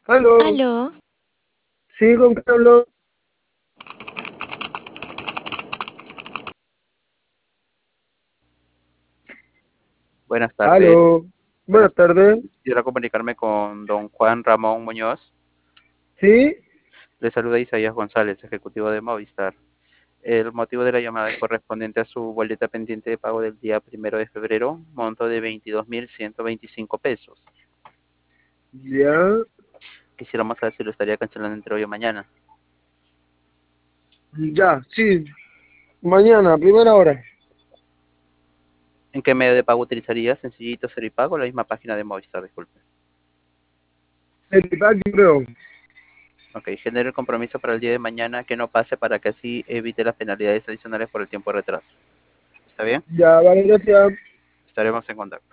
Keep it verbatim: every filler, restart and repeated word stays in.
Aló, Aló, sí, ¿con quién hablo? Buenas tardes. Aló, buenas Buenas tardes. tardes. Quisiera comunicarme con don Juan Ramón Muñoz. Sí, Le saluda Isaías González, ejecutivo de Movistar. El motivo de la llamada es correspondiente a su boleta pendiente de pago del día primero de febrero, monto de veintidós mil ciento veinticinco pesos. ya, Quisiéramos saber si lo estaría cancelando entre hoy o mañana. ya, sí, mañana, primera hora. ¿En qué medio de pago utilizaría? Sencillito, cero y pago, la misma página de Movistar, disculpe. El pack, creo. Ok, genere el compromiso para el día de mañana que no pase para que así evite las penalidades adicionales por el tiempo de retraso. ¿Está bien? Ya, vale, gracias. Estaremos en contacto.